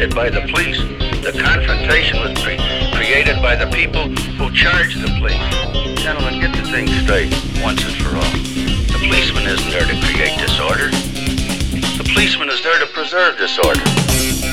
created by the police. The confrontation was created by the people who charge the police. Gentlemen, get the thing straight once and for all. The policeman isn't there to create disorder. The policeman is there to preserve disorder.